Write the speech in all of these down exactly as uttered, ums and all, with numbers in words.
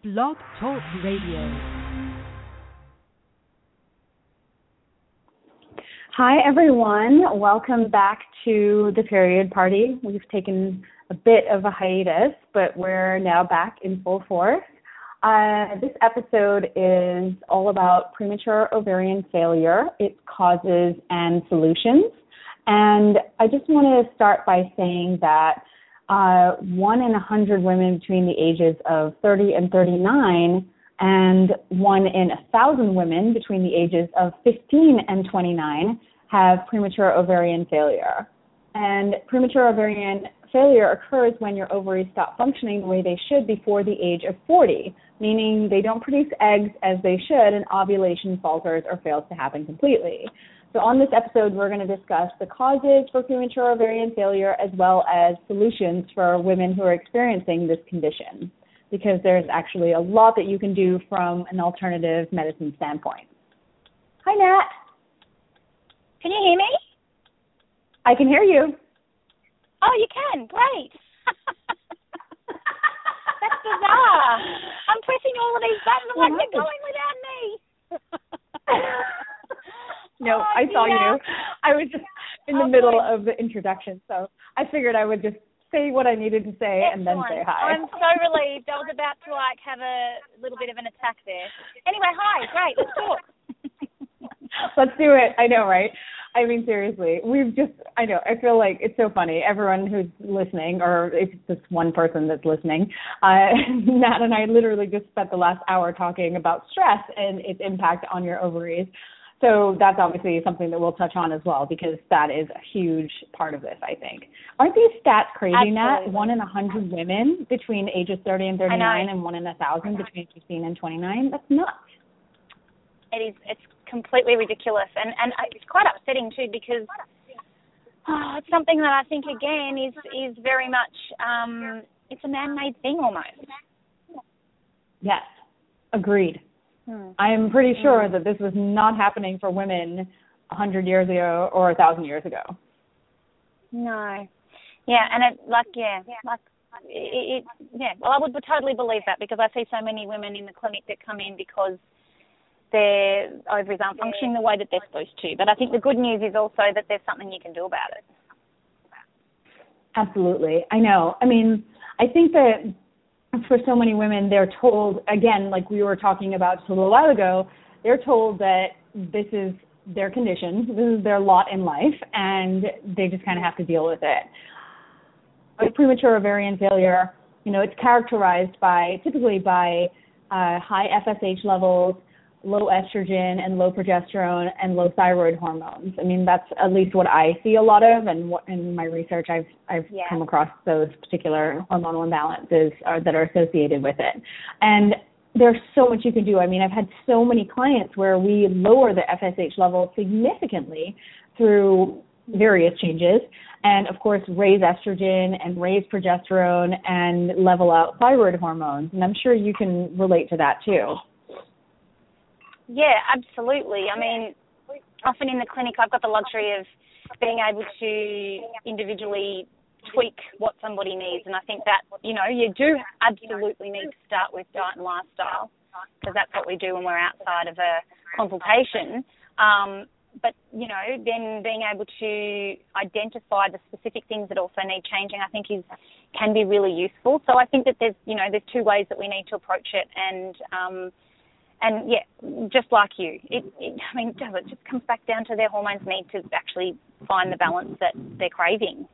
Blog Talk Radio. Hi, everyone. Welcome back to the Period Party. We've taken a bit of a hiatus, but we're now back in full force. Uh, this episode is all about premature ovarian failure, its causes and solutions. And I just want to start by saying that uh, one in a hundred women between the ages of thirty and thirty-nine and one in a thousand women between the ages of fifteen and twenty-nine have premature ovarian failure. And premature ovarian failure occurs when your ovaries stop functioning the way they should before the age of forty, meaning they don't produce eggs as they should and ovulation falters or fails to happen completely. So on this episode, we're going to discuss the causes for premature ovarian failure as well as solutions for women who are experiencing this condition, because there's actually a lot that you can do from an alternative medicine standpoint. Hi, Nat. Can you hear me? I can hear you. Oh, you can. Great. That's bizarre. I'm pressing all of these buttons. Like, you're going without me. No, oh, I saw dear. you. I was just in the oh, middle boy. of the introduction, so I figured I would just say what I needed to say Excellent. and then say hi. I'm so relieved. I was about to, like, have a little bit of an attack there. Anyway, hi. Great. Let's talk. Let's do it. I know, right? I mean, seriously, we've just, I know, I feel like it's so funny. Everyone who's listening, or if it's just one person that's listening, uh, Nat and I literally just spent the last hour talking about stress and its impact on your ovaries. So that's obviously something that we'll touch on as well, because that is a huge part of this, I think. Aren't these stats crazy, Absolutely. Nat? One in a hundred women between ages thirty and thirty-nine and one in a thousand between fifteen and twenty-nine? That's nuts. It is. It's completely ridiculous, and and it's quite upsetting too, because oh, it's something that I think again is is very much um, it's a man-made thing almost. Yes, agreed. Hmm. I'm pretty sure hmm. that this was not happening for women a hundred years ago or a thousand years ago. No, yeah, and it like yeah, like it, it yeah. Well, I would totally believe that, because I see so many women in the clinic that come in because their ovaries aren't functioning the way that they're supposed to. But I think the good news is also that there's something you can do about it. Absolutely. I know. I mean, I think that for so many women, they're told, again, like we were talking about just a little while ago, they're told that this is their condition, this is their lot in life, and they just kind of have to deal with it. With premature ovarian failure, you know, it's characterized by, typically by uh, high F S H levels, low estrogen and low progesterone and low thyroid hormones. I mean, that's at least what I see a lot of, and what in my research I've I've yeah. come across those particular hormonal imbalances are, that are associated with it. And there's so much you can do. I mean, I've had so many clients where we lower the F S H level significantly through various changes, and of course raise estrogen and raise progesterone and level out thyroid hormones. And I'm sure you can relate to that too. Yeah, absolutely. I mean, often in the clinic, I've got the luxury of being able to individually tweak what somebody needs. And I think that, you know, you do absolutely need to start with diet and lifestyle, because that's what we do when we're outside of a consultation. Um, but, you know, then being able to identify the specific things that also need changing, I think is can be really useful. So I think that there's, you know, there's two ways that we need to approach it. And, um, And, yeah, just like you, it, it, I mean, it just comes back down to their hormones need to actually find the balance that they're craving.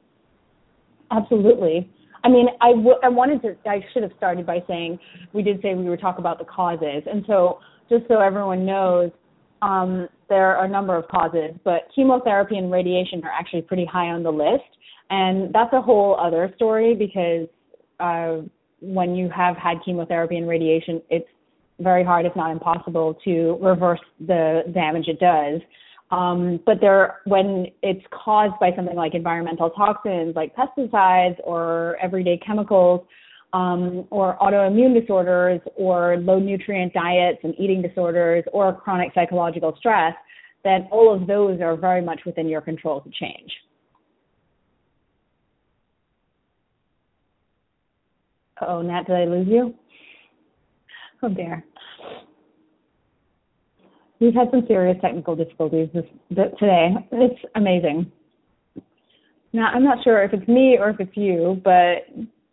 Absolutely. I mean, I, w- I wanted to, I should have started by saying, we did say we would talk about the causes. And so just so everyone knows, um, there are a number of causes, but chemotherapy and radiation are actually pretty high on the list. And that's a whole other story, because uh, when you have had chemotherapy and radiation, it's very hard, if not impossible, to reverse the damage it does. Um, but there, when it's caused by something like environmental toxins, like pesticides or everyday chemicals, um, or autoimmune disorders, or low nutrient diets and eating disorders, or chronic psychological stress, then all of those are very much within your control to change. Oh, Nat, did I lose you? Oh dear. We've had some serious technical difficulties this, this today. It's amazing. Now, I'm not sure if it's me or if it's you, but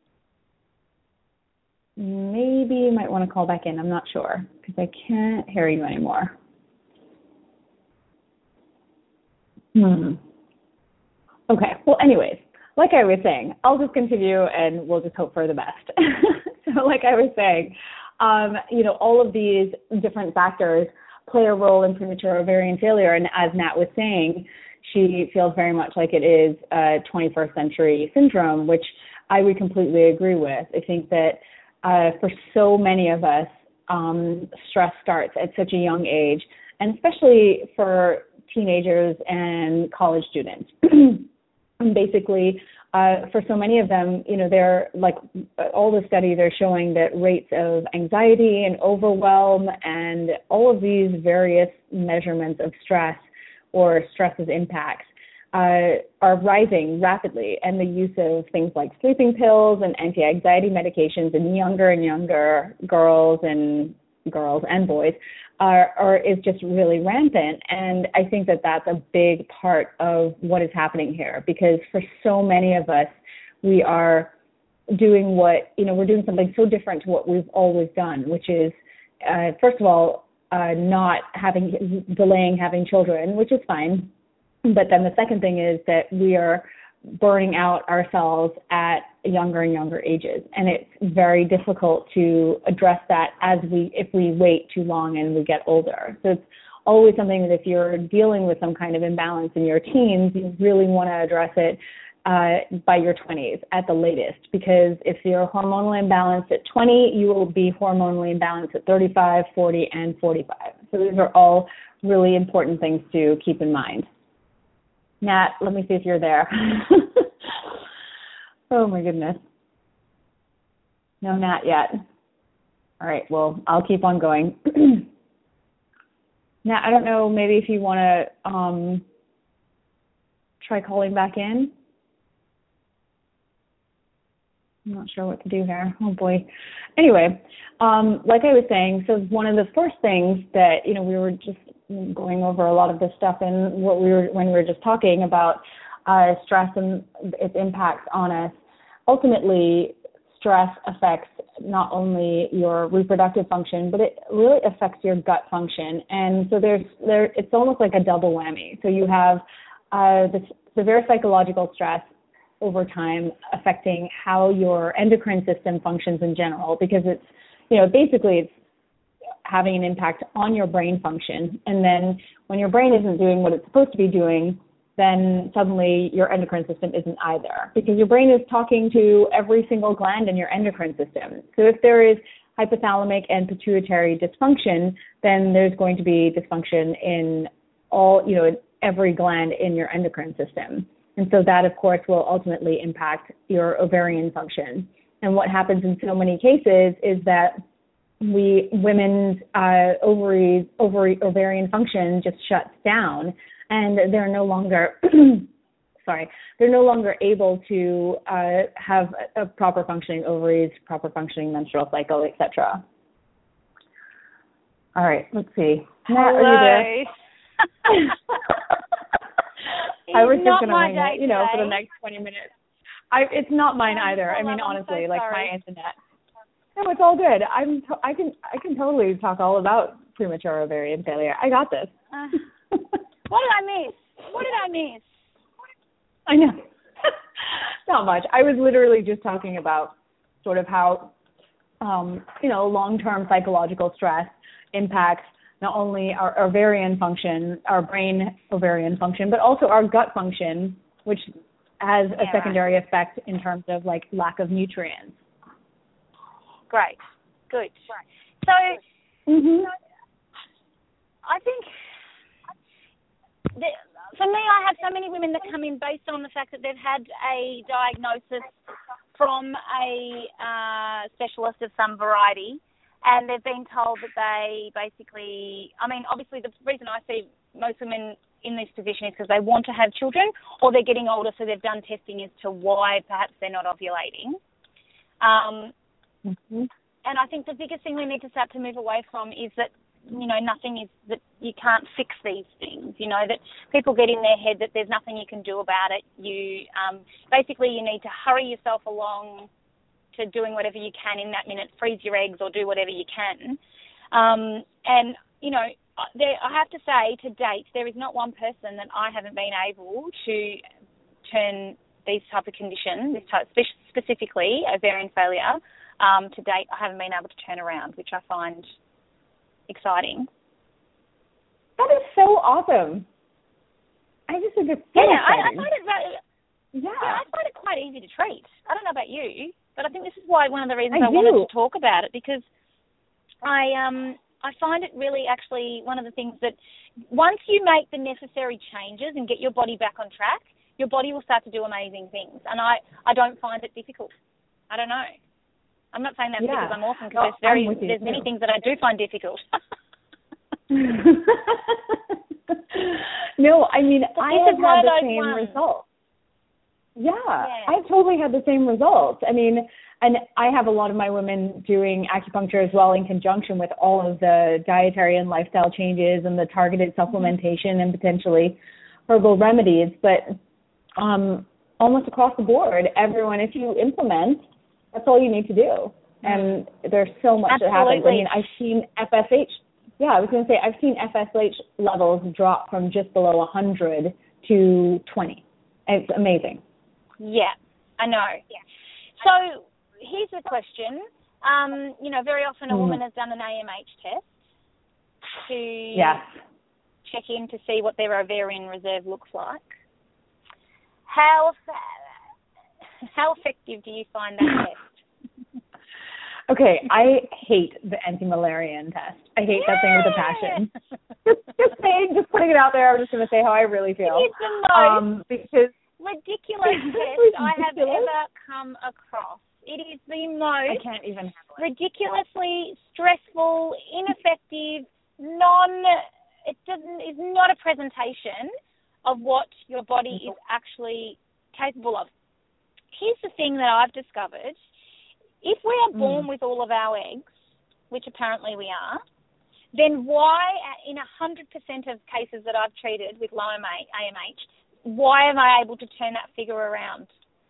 maybe you might want to call back in. I'm not sure because I can't hear you anymore. Hmm. Okay. Well, anyways, like I was saying, I'll just continue and we'll just hope for the best. So like I was saying, um, you know, all of these different factors play a role in premature ovarian failure. And as Nat was saying, she feels very much like it is a twenty-first century syndrome, which I would completely agree with. I think that uh, for so many of us, um, stress starts at such a young age, and especially for teenagers and college students. And basically, uh, for so many of them, you know, they're like all the studies are showing that rates of anxiety and overwhelm and all of these various measurements of stress or stress's impacts uh, are rising rapidly. And the use of things like sleeping pills and anti-anxiety medications in younger and younger girls and girls and boys are, are is just really rampant. And I think that that's a big part of what is happening here, because for so many of us, we are doing what, you know, we're doing something so different to what we've always done, which is, uh, first of all, uh, not having, delaying having children, which is fine. But then the second thing is that we are burning out ourselves at younger and younger ages. And it's very difficult to address that as we, if we wait too long and we get older. So it's always something that if you're dealing with some kind of imbalance in your teens, you really want to address it uh, by your twenties at the latest, because if you're hormonally imbalanced at twenty, you will be hormonally imbalanced at thirty-five, forty, and forty-five. So these are all really important things to keep in mind. Nat, let me see if you're there. Oh, my goodness. No, Nat yet. All right, well, I'll keep on going. Nat, I don't know, maybe if you want to um, try calling back in. I'm not sure what to do here. Oh, boy. Anyway, um, like I was saying, so one of the first things that, you know, we were just going over a lot of this stuff and what we were, when we were just talking about uh, stress and its impacts on us. Ultimately, stress affects not only your reproductive function, but it really affects your gut function. And so there's there it's almost like a double whammy. So you have uh, the severe psychological stress over time affecting how your endocrine system functions in general, because it's, you know, basically it's having an impact on your brain function. And then when your brain isn't doing what it's supposed to be doing, then suddenly your endocrine system isn't either, because your brain is talking to every single gland in your endocrine system. So if there is hypothalamic and pituitary dysfunction, then there's going to be dysfunction in all, you know, every gland in your endocrine system. And so that, of course, will ultimately impact your ovarian function. And what happens in so many cases is that we women's uh, ovaries, ovary, ovarian function just shuts down, and they're no longer, sorry, they're no longer able to uh, have a, a proper functioning ovaries, proper functioning menstrual cycle, et cetera. All right, let's see. Nat, are you there? I was just going to wing it, you know, for the next twenty minutes. I, it's not mine either. I mean, honestly, like my internet. No, it's all good. I'm. T- I can. I can totally talk all about premature ovarian failure. I got this. Uh, what did I miss? What did I miss? I know. Not much. I was literally just talking about sort of how, um, you know, long-term psychological stress impacts not only our ovarian function, our brain ovarian function, but also our gut function, which has a yeah, secondary right. effect in terms of like lack of nutrients. Great. Good. So, mm-hmm. I think that for me, I have so many women that come in based on the fact that they've had a diagnosis from a uh, specialist of some variety, and they've been told that they basically, I mean, obviously the reason I see most women in this position is because they want to have children, or they're getting older, so they've done testing as to why perhaps they're not ovulating. Um, mm-hmm. And I think the the biggest thing we need to start to move away from is that, you know, nothing is, that you can't fix these things, you know, that people get in their head that there's nothing you can do about it. You, um, basically you need to hurry yourself along to doing whatever you can in that minute, freeze your eggs or do whatever you can. Um, and, you know, there, I have to say, to date, there is not one person that I haven't been able to turn these type of conditions, this type, specifically ovarian failure, um, to date, I haven't been able to turn around, which I find exciting. That is so awesome. I just think it's so yeah, exciting. I, I find it very, yeah. yeah, I find it quite easy to treat. I don't know about you, but I think this is why one of the reasons I, I do. wanted to talk about it, because I um I find it really actually one of the things that once you make the necessary changes and get your body back on track, your body will start to do amazing things. And I, I don't find it difficult. I don't know. I'm not saying that yeah. because I'm awesome, because no, there's very too. there's many things that I do find difficult. No, I mean, but I have had the same ones. results. Yeah, yeah, I've totally had the same results. I mean, and I have a lot of my women doing acupuncture as well in conjunction with all of the dietary and lifestyle changes and the targeted supplementation and potentially herbal remedies. But um, almost across the board, everyone, if you implement, that's all you need to do. And there's so much Absolutely. that happens. I mean, I've seen F S H. Yeah, I was going to say, I've seen F S H levels drop from just below one hundred to twenty. It's amazing. Yeah, I know. Yeah. So here's the question. Um, you know, very often a woman has done an A M H test to yes. check in to see what their ovarian reserve looks like. How how effective do you find that test? Okay, I hate the anti-Mullerian test. I hate yeah. that thing with a passion. just, just saying, just putting it out there, I'm just going to say how I really feel. It's the most um, because ridiculous test I have ever come across. It is the most I can't even handle it. ridiculously stressful, ineffective, non. It doesn't is not a presentation of what your body is actually capable of. Here's the thing that I've discovered: if we are born mm. with all of our eggs, which apparently we are, then why, in a hundred percent of cases that I've treated with low A M H, why am I able to turn that figure around?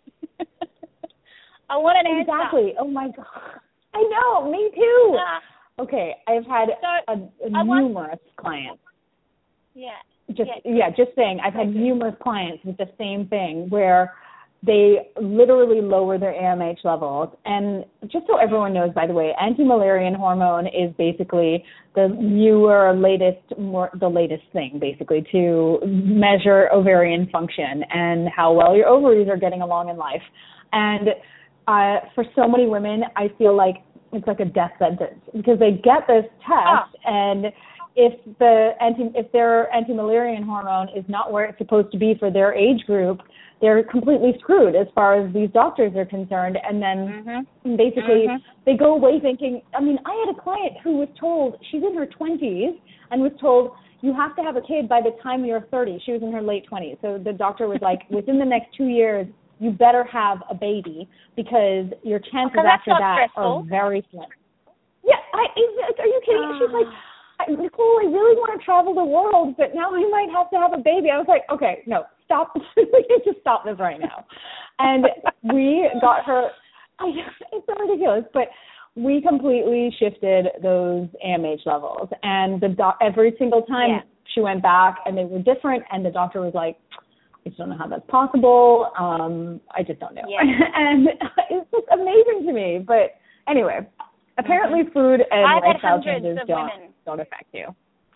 I want an answer. Exactly. Oh, my God. I know. Me too. Uh, okay. I've had so a, a numerous want, clients. Yeah. Just yeah. yeah, just saying. I've had numerous clients with the same thing where they literally lower their A M H levels. And just so everyone knows, by the way, anti-Mullerian hormone is basically the newer, latest, more the latest thing, basically, to measure ovarian function and how well your ovaries are getting along in life. And uh, for so many women, I feel like it's like a death sentence because they get this test oh. and if the anti, if their anti-Mullerian hormone is not where it's supposed to be for their age group, they're completely screwed as far as these doctors are concerned. And then mm-hmm. basically mm-hmm. they go away thinking, I mean, I had a client who was told, she's in her twenties, and was told, you have to have a kid by the time you're thirty. She was in her late twenties. So the doctor was like, within the next two years, you better have a baby because your chances okay, after that stressful. are very slim. Yeah, I, are you kidding? Uh. She's like, Nicole, I really want to travel the world, but now I might have to have a baby. I was like, okay, no, stop. We need to stop this right now. And we got her, I, it's so ridiculous, but we completely shifted those A M H levels. And the doc, every single time yeah. she went back and they were different, and the doctor was like, I just don't know how that's possible. Um, I just don't know. Yeah. And it's just amazing to me. But anyway, apparently mm-hmm. food and I've lifestyle had hundreds changes of don't, women. don't affect you.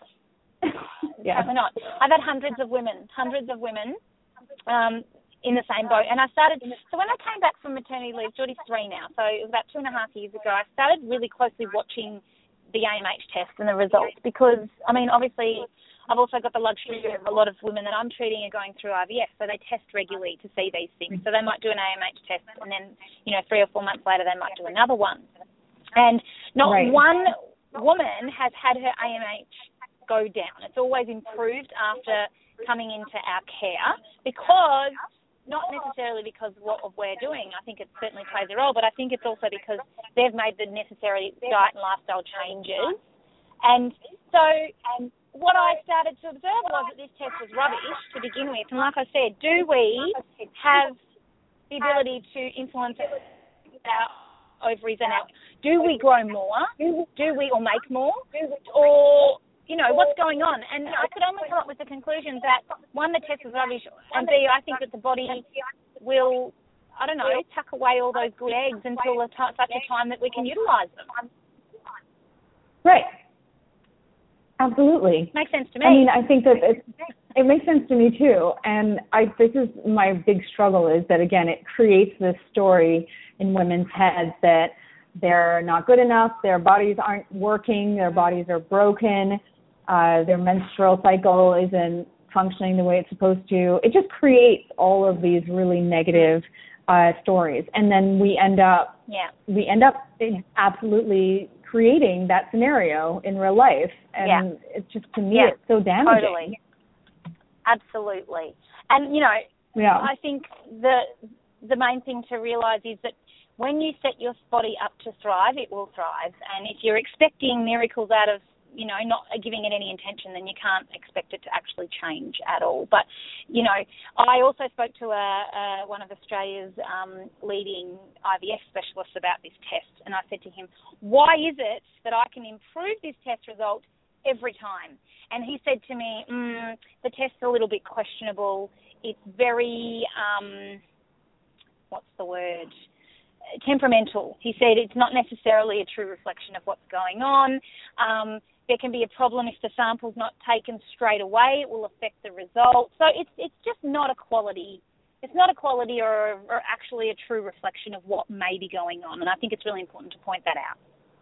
Yeah. Probably not. I've had hundreds of women, hundreds of women um, in the same boat. And I started, so when I came back from maternity leave, Geordie's three now, so it was about two and a half years ago, I started really closely watching the A M H test and the results because, I mean, obviously I've also got the luxury of a lot of women that I'm treating are going through I V F, so they test regularly to see these things. So they might do an A M H test and then, you know, three or four months later they might do another one. And not right. one woman has had her A M H go down. It's always improved after coming into our care because not necessarily because of what of we're doing. I think it certainly plays a role, but I think it's also because they've made the necessary diet and lifestyle changes. And so um, what I started to observe was that this test was rubbish to begin with. And like I said, do we have the ability to influence our ovaries and our, do we grow more? Do we or make more? Or, you know, what's going on? And I could only come up with the conclusion that, one, the test was rubbish, and B, I think that the body will, I don't know, tuck away all those good eggs until a t- such a time that we can utilise them. Right. Absolutely. Makes sense to me. I mean, I think that it, it makes sense to me too. And I, this is my big struggle is that, again, it creates this story in women's heads that they're not good enough, their bodies aren't working, their bodies are broken, uh, their menstrual cycle isn't functioning the way it's supposed to. It just creates all of these really negative uh, stories. And then we end up, yeah. we end up absolutely creating that scenario in real life, and yeah. it's just, to me, yeah. it's so damaging. Totally. Absolutely. And, you know, yeah. I think the the main thing to realise is that when you set your body up to thrive, it will thrive. And if you're expecting miracles out of, you know, not giving it any intention, then you can't expect it to actually change at all. But, you know, I also spoke to a, a, one of Australia's um, leading I V F specialists about this test, and I said to him, why is it that I can improve this test result every time? And he said to me, mm, the test's a little bit questionable. It's very, um, what's the word? temperamental. He said it's not necessarily a true reflection of what's going on. Um, there can be a problem if the sample's not taken straight away. It will affect the result. So it's it's just not a quality. It's not a quality or, or actually a true reflection of what may be going on. And I think it's really important to point that out.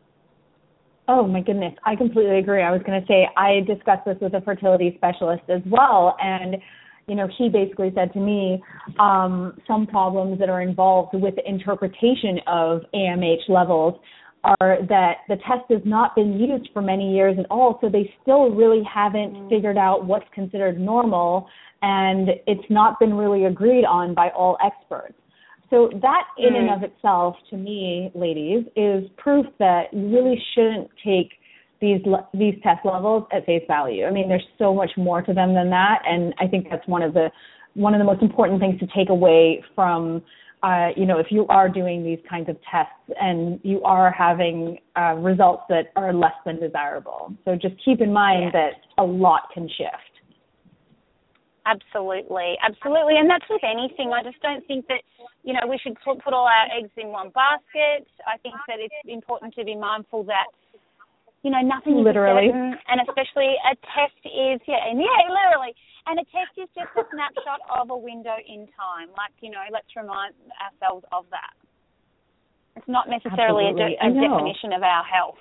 Oh, my goodness. I completely agree. I was going to say I discussed this with a fertility specialist as well, and you know, he basically said to me, um, some problems that are involved with the interpretation of A M H levels are that the test has not been used for many years at all, so they still really haven't mm. figured out what's considered normal, and it's not been really agreed on by all experts. So that in mm. and of itself, to me, ladies, is proof that you really shouldn't take these these test levels at face value. I mean, there's so much more to them than that, and I think that's one of the one of the most important things to take away from, uh, you know, if you are doing these kinds of tests and you are having uh, results that are less than desirable. So just keep in mind yeah. that a lot can shift. Absolutely, absolutely, and that's with anything. I just don't think that, you know, we should put, put all our eggs in one basket. I think that it's important to be mindful that, you know, nothing is literally certain, and especially a test is, yeah, and yeah, literally, and a test is just a snapshot of a window in time. Like, you know, let's remind ourselves of that. It's not necessarily a, de- a definition of our health.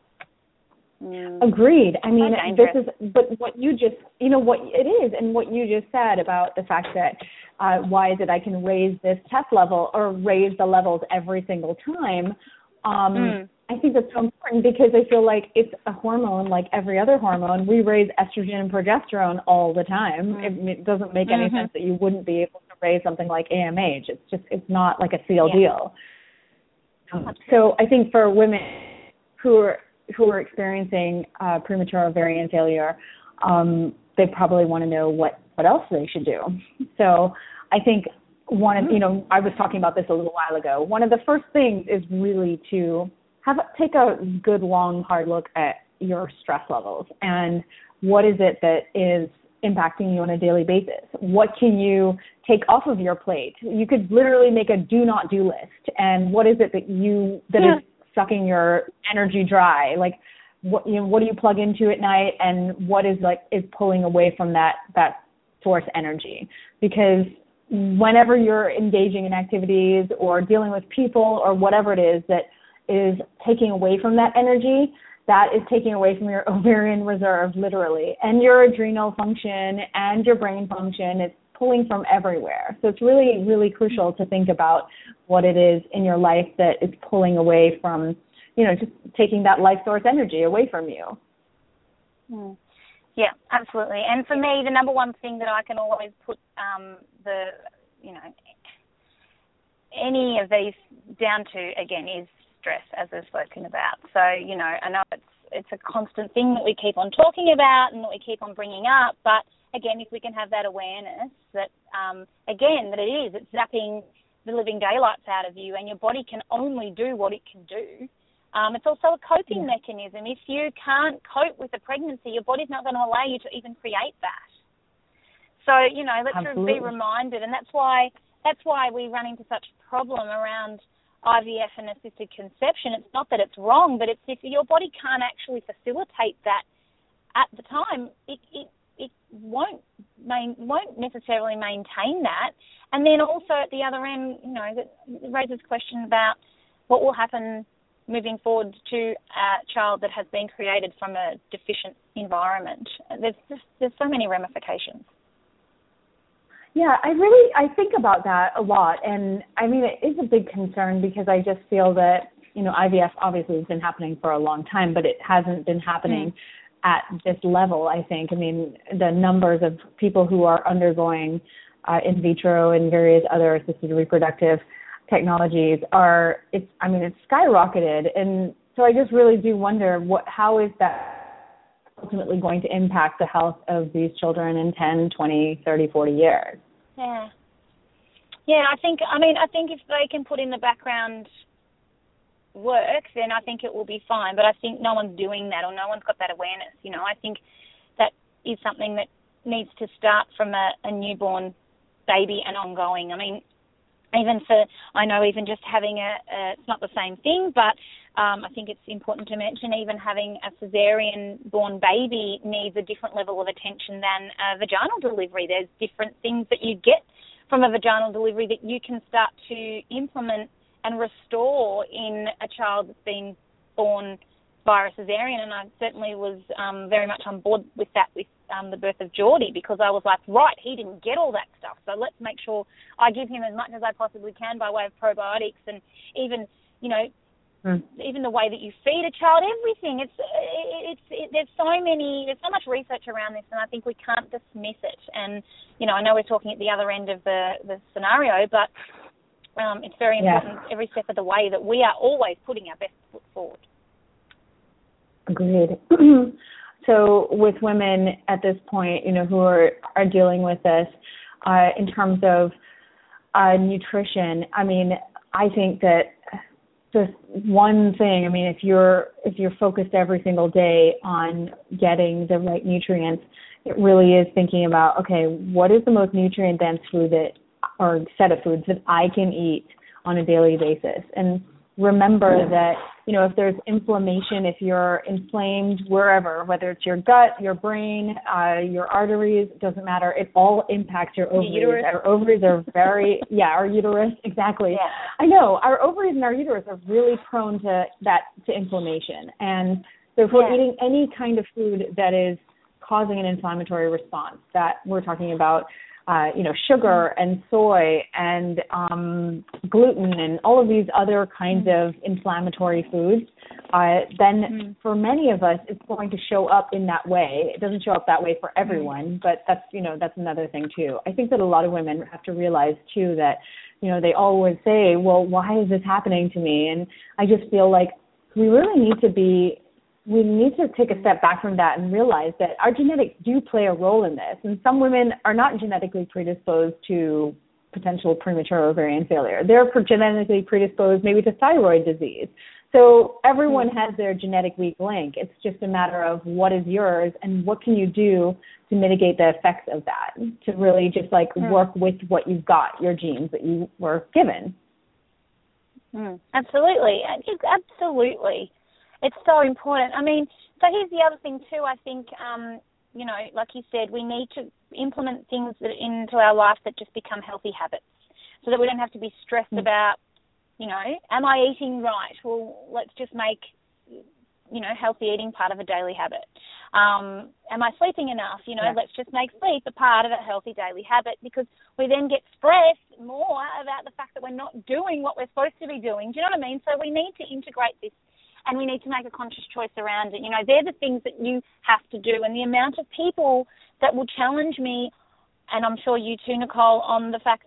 Mm. Agreed. I mean, so this is, but what you just, you know, what it is, and what you just said about the fact that uh, why is it I can raise this test level or raise the levels every single time? Um, mm. I think that's so important because I feel like it's a hormone like every other hormone. We raise estrogen and progesterone all the time. Mm. It, it doesn't make any mm-hmm. sense that you wouldn't be able to raise something like A M H. It's just, it's not like a seal yeah. deal. Um, so I think for women who are who are experiencing uh, premature ovarian failure, um, they probably want to know what, what else they should do. So I think one of, you know, I was talking about this a little while ago. One of the first things is really to have take a good, long, hard look at your stress levels and what is it that is impacting you on a daily basis. What can you take off of your plate? You could literally make a do not do list. And what is it that you that yeah. is sucking your energy dry? Like, what you know, what do you plug into at night, and what is like is pulling away from that that source energy? Because whenever you're engaging in activities or dealing with people or whatever it is that is taking away from that energy, that is taking away from your ovarian reserve, literally, and your adrenal function and your brain function. It's pulling from everywhere. So it's really, really crucial to think about what it is in your life that is pulling away from, you know, just taking that life source energy away from you. Mm. Yeah, absolutely. And for me, the number one thing that I can always put um, the you know, any of these down to, again, is stress, as we've spoken about. So, you know, I know it's it's a constant thing that we keep on talking about and that we keep on bringing up, but again, if we can have that awareness that, um, again, that it is, it's zapping the living daylights out of you and your body can only do what it can do. Um, it's also a coping yeah. mechanism. If you can't cope with a pregnancy, your body's not going to allow you to even create that. So, you know, let's Absolutely. be reminded, and that's why that's why we run into such a problem around I V F and assisted conception. It's not that it's wrong, but it's if your body can't actually facilitate that at the time, it it, it won't main, won't necessarily maintain that. And then also at the other end, you know, it raises questions about what will happen moving forward to a child that has been created from a deficient environment. There's just there's so many ramifications. Yeah, I really, I think about that a lot. And I mean, it is a big concern because I just feel that, you know, I V F obviously has been happening for a long time, but it hasn't been happening mm. at this level, I think. I mean, the numbers of people who are undergoing uh, in vitro and various other assisted reproductive technologies are, it's, I mean, it's skyrocketed. And so I just really do wonder what, how is that ultimately going to impact the health of these children in ten, twenty, thirty, forty years. Yeah. Yeah, I think, I mean, I think if they can put in the background work, then I think it will be fine. But I think no one's doing that or no one's got that awareness. You know, I think that is something that needs to start from a, a newborn baby and ongoing. I mean, even for, I know even just having a, a it's not the same thing, but Um, I think it's important to mention even having a cesarean-born baby needs a different level of attention than a vaginal delivery. There's different things that you get from a vaginal delivery that you can start to implement and restore in a child that's been born via a cesarean. And I certainly was um, very much on board with that with um, the birth of Geordie, because I was like, right, he didn't get all that stuff, so let's make sure I give him as much as I possibly can by way of probiotics and even, you know, Mm. even the way that you feed a child, everything. It's it's it, there's so many, there's so much research around this, and I think we can't dismiss it. And you know, I know we're talking at the other end of the the scenario, but um, it's very important yeah. every step of the way that we are always putting our best foot forward. Agreed. So with women at this point, you know, who are are dealing with this uh, in terms of uh, nutrition, I mean, I think that. Just one thing, I mean, if you're if you're focused every single day on getting the right nutrients, it really is thinking about, okay, what is the most nutrient-dense food that, or set of foods that I can eat on a daily basis? And remember that, you know, if there's inflammation, if you're inflamed wherever, whether it's your gut, your brain, uh, your arteries, it doesn't matter. It all impacts your ovaries. Uterus. Our ovaries are very, yeah, our uterus, exactly. Yeah. I know, our ovaries and our uterus are really prone to that, to inflammation. And so if we're yeah. eating any kind of food that is causing an inflammatory response, that we're talking about, Uh, you know, sugar and soy and um, gluten and all of these other kinds mm. of inflammatory foods, uh, then mm. for many of us, it's going to show up in that way. It doesn't show up that way for everyone, mm. but that's, you know, that's another thing too. I think that a lot of women have to realize too that, you know, they always say, well, why is this happening to me? And I just feel like we really need to be we need to take a step back from that and realize that our genetics do play a role in this. And some women are not genetically predisposed to potential premature ovarian failure. They're genetically predisposed maybe to thyroid disease. So everyone has their genetic weak link. It's just a matter of what is yours and what can you do to mitigate the effects of that, to really just like mm. work with what you've got, your genes that you were given. Mm. Absolutely. Absolutely. It's so important. I mean, so here's the other thing too. I think, um, you know, like you said, we need to implement things that into our life that just become healthy habits so that we don't have to be stressed mm. about, you know, am I eating right? Well, let's just make, you know, healthy eating part of a daily habit. Um, am I sleeping enough? You know, yeah. let's just make sleep a part of a healthy daily habit, because we then get stressed more about the fact that we're not doing what we're supposed to be doing. Do you know what I mean? So we need to integrate this. And we need to make a conscious choice around it. You know, they're the things that you have to do. And the amount of people that will challenge me, and I'm sure you too, Nicole, on the fact that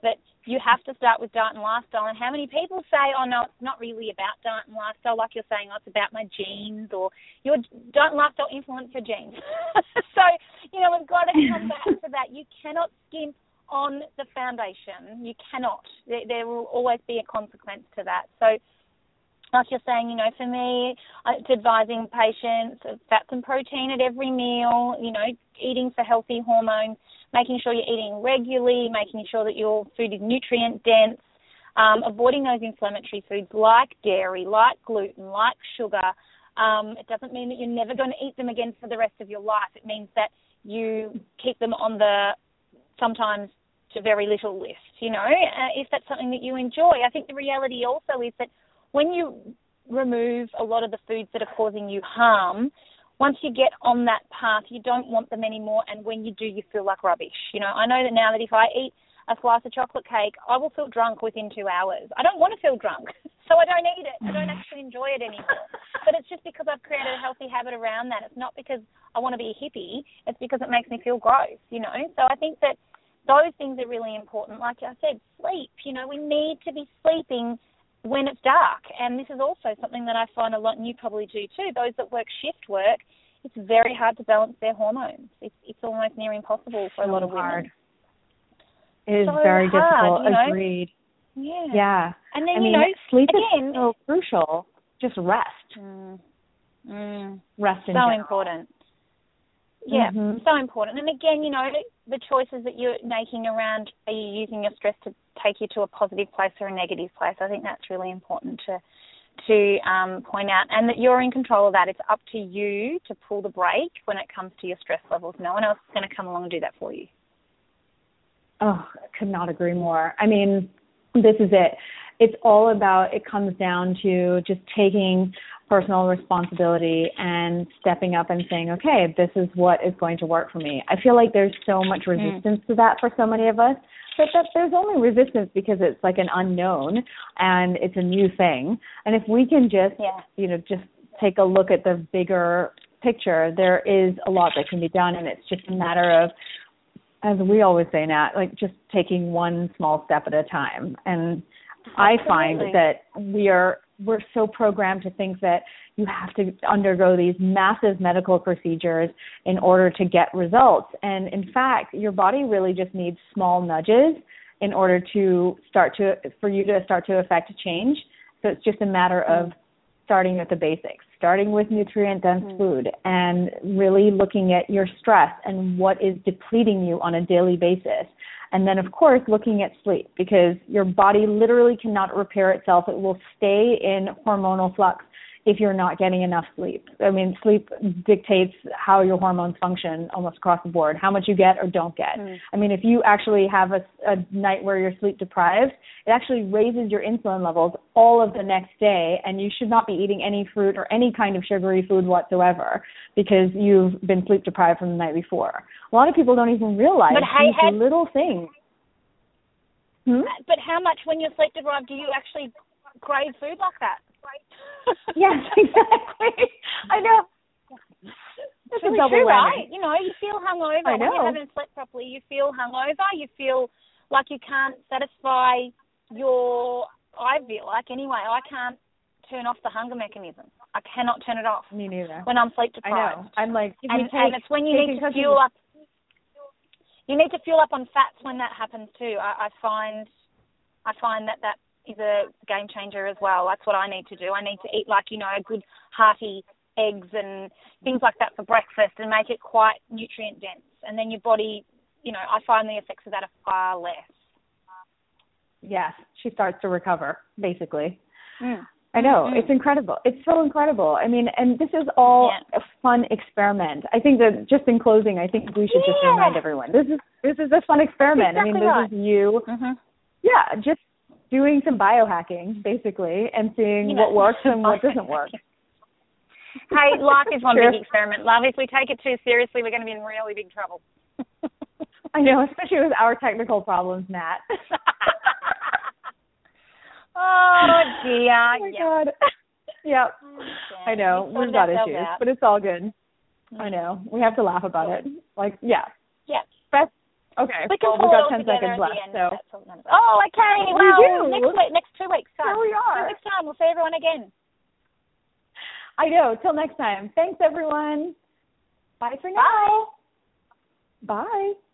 you have to start with diet and lifestyle. And how many people say, oh, no, it's not really about diet and lifestyle, like you're saying, oh, it's about my genes, or your diet and lifestyle influence your genes. So, you know, we've got to come back to that. You cannot skimp on the foundation. You cannot. There, there will always be a consequence to that. So, like you're saying, you know, for me, it's advising patients of fats and protein at every meal, you know, eating for healthy hormones, making sure you're eating regularly, making sure that your food is nutrient dense, um, avoiding those inflammatory foods like dairy, like gluten, like sugar. Um, it doesn't mean that you're never going to eat them again for the rest of your life. It means that you keep them on the sometimes to very little list, you know, uh, if that's something that you enjoy. I think the reality also is that when you remove a lot of the foods that are causing you harm, once you get on that path, you don't want them anymore, and when you do, you feel like rubbish. You know, I know that now that if I eat a slice of chocolate cake, I will feel drunk within two hours. I don't want to feel drunk, so I don't eat it. I don't actually enjoy it anymore. But it's just because I've created a healthy habit around that. It's not because I want to be a hippie. It's because it makes me feel gross, you know. So I think that those things are really important. Like I said, sleep. You know, we need to be sleeping when it's dark, and this is also something that I find a lot, and you probably do too, those that work shift work, it's very hard to balance their hormones. It's, it's almost near impossible for so a lot of hard. women. It is so very hard, difficult, you know? agreed. Yeah. Yeah. And then, I you mean, know, sleep again, is so crucial. Just rest. Mm, mm, rest in so general. important. Yeah, mm-hmm. so important. And again, you know, the choices that you're making around, are you using your stress to take you to a positive place or a negative place? I think that's really important to to um, point out, and that you're in control of that. It's up to you to pull the brake when it comes to your stress levels. No one else is going to come along and do that for you. Oh, I could not agree more. I mean, this is it. It's all about, it comes down to just taking personal responsibility and stepping up and saying, okay, this is what is going to work for me. I feel like there's so much resistance mm. to that for so many of us, but that there's only resistance because it's like an unknown and it's a new thing. And if we can just, yeah. you know, just take a look at the bigger picture, there is a lot that can be done, and it's just a matter of, as we always say, Nat, like just taking one small step at a time. And I find that we are we're so programmed to think that you have to undergo these massive medical procedures in order to get results. And in fact, your body really just needs small nudges in order to start to for you to start to affect change. So it's just a matter of starting with the basics, starting with nutrient-dense mm-hmm. food, and really looking at your stress and what is depleting you on a daily basis. And then, of course, looking at sleep, because your body literally cannot repair itself. It will stay in hormonal flux if you're not getting enough sleep. I mean, sleep dictates how your hormones function almost across the board, how much you get or don't get. Mm. I mean, if you actually have a, a night where you're sleep deprived, it actually raises your insulin levels all of the next day, and you should not be eating any fruit or any kind of sugary food whatsoever because you've been sleep deprived from the night before. A lot of people don't even realize but these had, little things. Hmm? But how much, when you're sleep deprived, do you actually crave food like that? Yes, exactly. I know. It's really true, right? You know, you feel hungover I know. when you haven't slept properly. You feel hungover. You feel like you can't satisfy your. I feel like anyway, I can't turn off the hunger mechanism. I cannot turn it off. Me neither. When I'm sleep deprived. I know. I'm like, if and, you take, and it's when you need to fuel up. You need to fuel up on fats when that happens too. I, I find, I find that that. is a game changer as well. That's what I need to do. I need to eat like, you know, a good hearty eggs and things like that for breakfast and make it quite nutrient dense. And then your body, you know, I find the effects of that are far less. Yes, she starts to recover, basically. Mm. I know. Mm. It's incredible. It's so incredible. I mean, and this is all yeah. a fun experiment. I think that just in closing, I think we should yeah. just remind everyone, this is this is a fun experiment. Exactly I mean, this right. is you. Mm-hmm. Yeah, just doing some biohacking, basically, and seeing yeah. what works and what doesn't work. Hey, life is one sure. big experiment, love. If we take it too seriously, we're going to be in really big trouble. I know, especially with our technical problems, Nat. oh, dear. Oh, my yep. God. Yep. Okay. I know. We We've got issues, out. but it's all good. Mm-hmm. I know. We have to laugh about it. Like, yeah. Yeah. Best Okay. We can well, pull we've it got all ten together seconds at left. the end. So. That's all none of us. Oh, okay. We Well, do. next week, next two weeks. So. Here we are. Two weeks time, we'll see everyone again. I know. Till next time. Thanks, everyone. Bye for now. Bye. Bye.